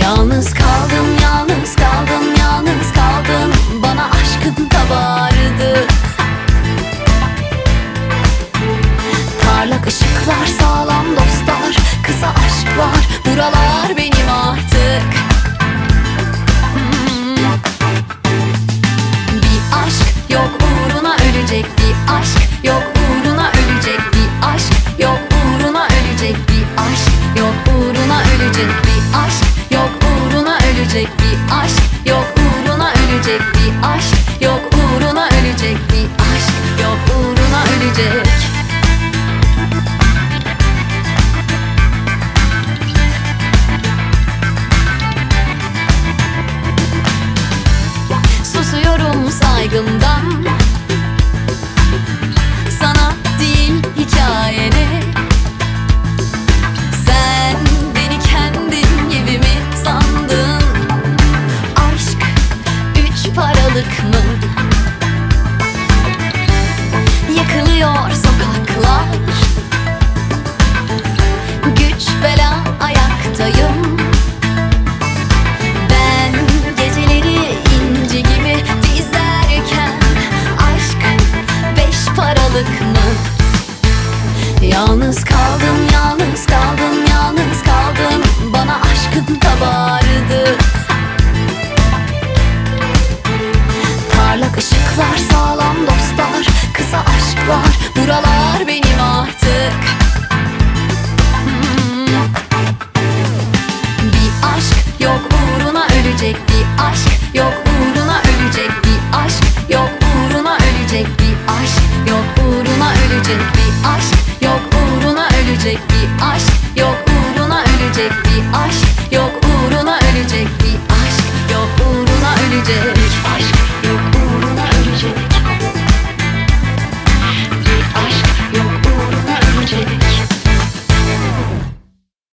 Yalnız kaldım, yalnız kaldım, yalnız kaldım. Bana aşkın kabardı. Parlak ışıklar, sağlam dostlar, kısa aşk var, buralar benim artık. Bir aşk yok uğruna ölecek, bir aşk yok uğruna ölecek, bir aşk yok uğruna ölecek, bir aşk yok uğruna ölecek, bir aşk yok uğruna ölecek, bir aşk yok uğruna ölecek, bir aşk yok uğruna ölecek, bir aşk yok uğruna ölecek. Susuyorum saygımdan, sana değil hikayene. Sen beni kendin gibi mi sandın? Aşk üç paralık mı?